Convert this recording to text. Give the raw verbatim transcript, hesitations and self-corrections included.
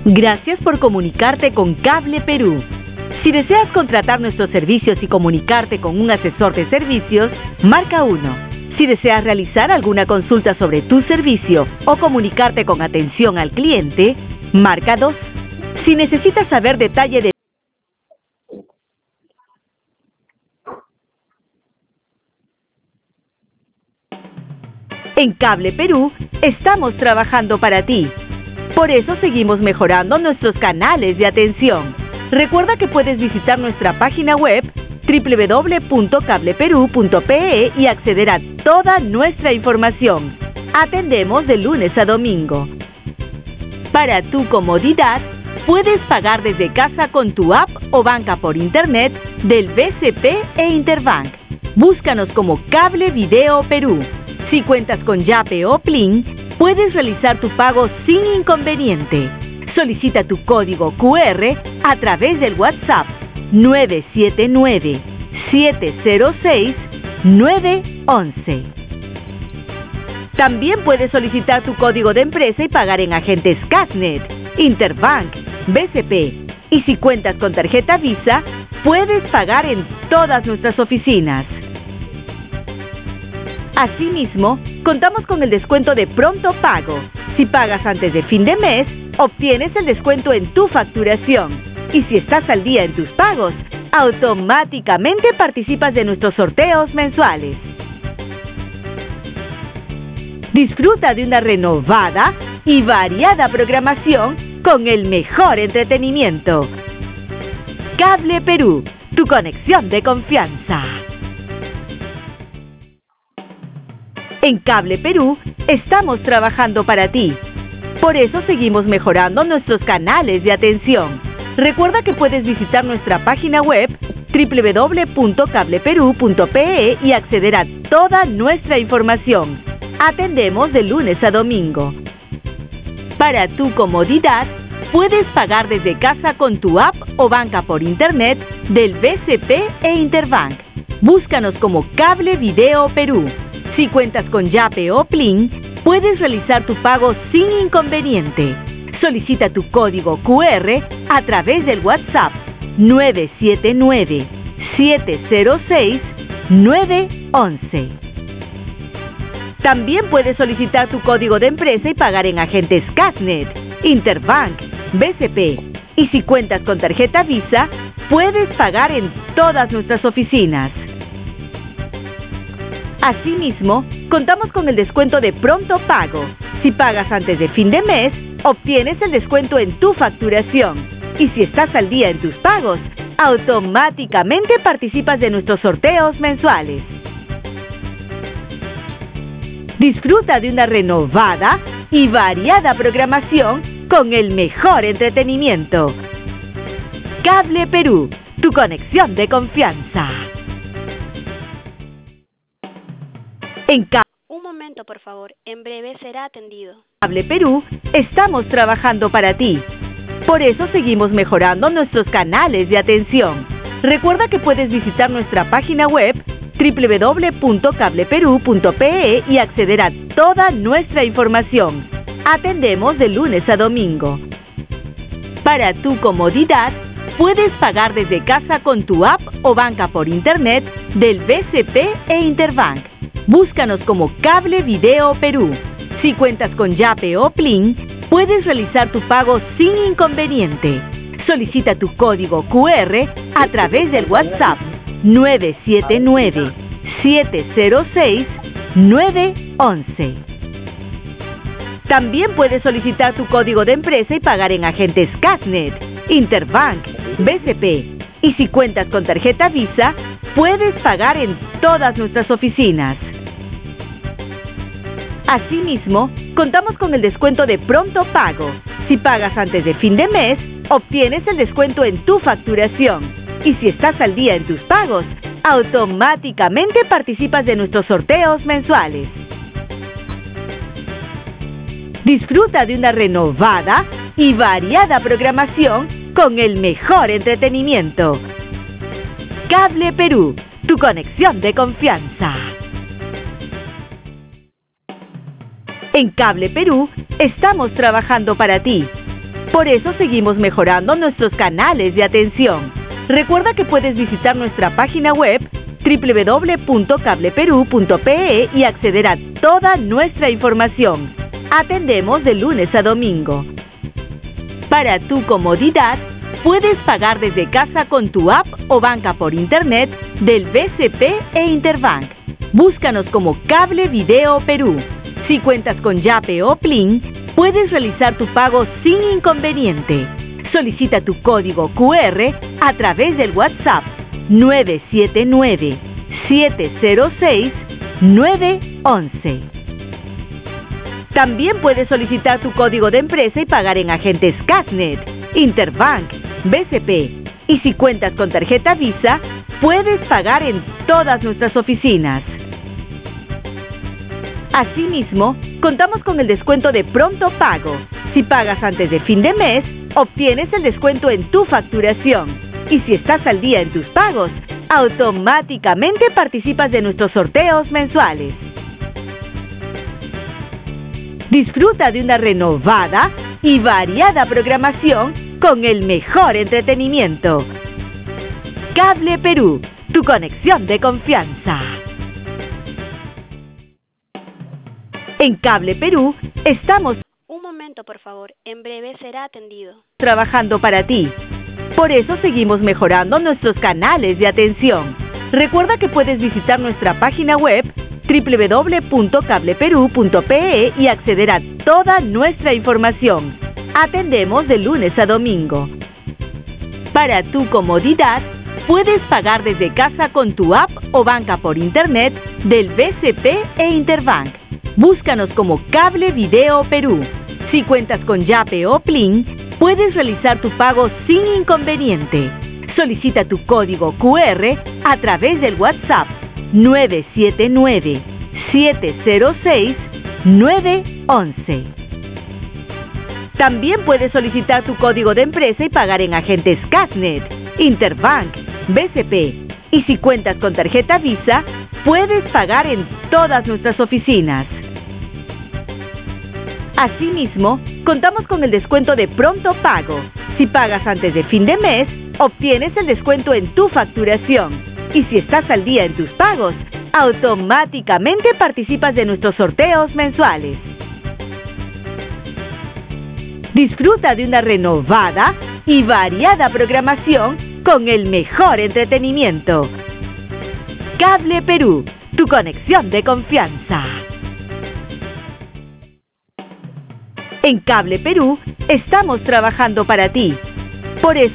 Gracias por comunicarte con Cable Perú. Si deseas contratar nuestros servicios y comunicarte con un asesor de servicios, marca uno. Si deseas realizar alguna consulta sobre tu servicio o comunicarte con atención al cliente, marca dos. Si necesitas saber detalle de En Cable Perú, estamos trabajando para ti. Por eso seguimos mejorando nuestros canales de atención. Recuerda que puedes visitar nuestra página web doble u doble u doble u punto cable perú punto pe e y acceder a toda nuestra información. Atendemos de lunes a domingo. Para tu comodidad, puedes pagar desde casa con tu app o banca por internet del B C P e Interbank. Búscanos como Cable Video Perú. Si cuentas con Yape o Plin, puedes realizar tu pago sin inconveniente. Solicita tu código cu erre a través del WhatsApp nueve siete nueve, siete cero seis, nueve once. También puedes solicitar tu código de empresa y pagar en agentes Casnet, Interbank, B C P. Y si cuentas con tarjeta Visa, puedes pagar en todas nuestras oficinas. Asimismo, contamos con el descuento de pronto pago. Si pagas antes de fin de mes, obtienes el descuento en tu facturación. Y si estás al día en tus pagos, automáticamente participas de nuestros sorteos mensuales. Disfruta de una renovada y variada programación con el mejor entretenimiento. Cable Perú, tu conexión de confianza. En Cable Perú, estamos trabajando para ti. Por eso seguimos mejorando nuestros canales de atención. Recuerda que puedes visitar nuestra página web doble u doble u doble u punto cable perú punto pe e y acceder a toda nuestra información. Atendemos de lunes a domingo. Para tu comodidad, puedes pagar desde casa con tu app o banca por internet del B C P e Interbank. Búscanos como Cable Video Perú. Si cuentas con Yape o Plin, puedes realizar tu pago sin inconveniente. Solicita tu código cu erre a través del WhatsApp nueve siete nueve, siete cero seis, nueve once. También puedes solicitar tu código de empresa y pagar en agentes Casnet, Interbank, B C P. Y si cuentas con tarjeta Visa, puedes pagar en todas nuestras oficinas. Asimismo, contamos con el descuento de pronto pago. Si pagas antes de fin de mes, obtienes el descuento en tu facturación. Y si estás al día en tus pagos, automáticamente participas de nuestros sorteos mensuales. Disfruta de una renovada y variada programación con el mejor entretenimiento. Cable Perú, tu conexión de confianza. En Cable Un momento, por favor. En breve será atendido. Cable Perú, estamos trabajando para ti. Por eso seguimos mejorando nuestros canales de atención. Recuerda que puedes visitar nuestra página web doble u doble u doble u punto cable perú punto pe e y acceder a toda nuestra información. Atendemos de lunes a domingo. Para tu comodidad, puedes pagar desde casa con tu app o banca por internet del B C P e Interbank. Búscanos como Cable Video Perú. Si cuentas con Yape o Plin, puedes realizar tu pago sin inconveniente. Solicita tu código cu erre a través del WhatsApp nueve siete nueve, siete cero seis, nueve once. También puedes solicitar tu código de empresa y pagar en agentes Casnet, Interbank, B C P. Y si cuentas con tarjeta Visa, puedes pagar en todas nuestras oficinas. Asimismo, contamos con el descuento de pronto pago. Si pagas antes de fin de mes, obtienes el descuento en tu facturación. Y si estás al día en tus pagos, automáticamente participas de nuestros sorteos mensuales. Disfruta de una renovada y variada programación con el mejor entretenimiento. Cable Perú, tu conexión de confianza. En Cable Perú, estamos trabajando para ti. Por eso seguimos mejorando nuestros canales de atención. Recuerda que puedes visitar nuestra página web doble u doble u doble u punto cable perú punto pe e y acceder a toda nuestra información. Atendemos de lunes a domingo. Para tu comodidad, puedes pagar desde casa con tu app o banca por internet del B C P e Interbank. Búscanos como Cable Video Perú. Si cuentas con Yape o Plin, puedes realizar tu pago sin inconveniente. Solicita tu código cu erre a través del WhatsApp nueve siete nueve, siete cero seis, nueve uno uno. También puedes solicitar tu código de empresa y pagar en agentes Casnet, Interbank, B C P. Y si cuentas con tarjeta Visa, puedes pagar en todas nuestras oficinas. Asimismo, contamos con el descuento de Pronto Pago. Si pagas antes de fin de mes, obtienes el descuento en tu facturación. Y si estás al día en tus pagos, automáticamente participas de nuestros sorteos mensuales. Disfruta de una renovada y variada programación con el mejor entretenimiento. Cable Perú, tu conexión de confianza. En Cable Perú estamos Un momento, por favor. En breve será atendido. trabajando para ti. Por eso seguimos mejorando nuestros canales de atención. Recuerda que puedes visitar nuestra página web doble u doble u doble u punto cable perú punto pe e y acceder a toda nuestra información. Atendemos de lunes a domingo. Para tu comodidad, puedes pagar desde casa con tu app o banca por internet del B C P e Interbank. Búscanos como Cable Video Perú. Si cuentas con Yape o Plin, puedes realizar tu pago sin inconveniente. Solicita tu código cu erre a través del WhatsApp nueve siete nueve, siete cero seis, nueve uno uno. También puedes solicitar tu código de empresa y pagar en agentes Casnet, Interbank, B C P. Y si cuentas con tarjeta Visa, puedes pagar en todas nuestras oficinas. Asimismo, contamos con el descuento de Pronto Pago. Si pagas antes de fin de mes, obtienes el descuento en tu facturación. Y si estás al día en tus pagos, automáticamente participas de nuestros sorteos mensuales. Disfruta de una renovada y variada programación con el mejor entretenimiento. Cable Perú, tu conexión de confianza. En Cable Perú estamos trabajando para ti. Por eso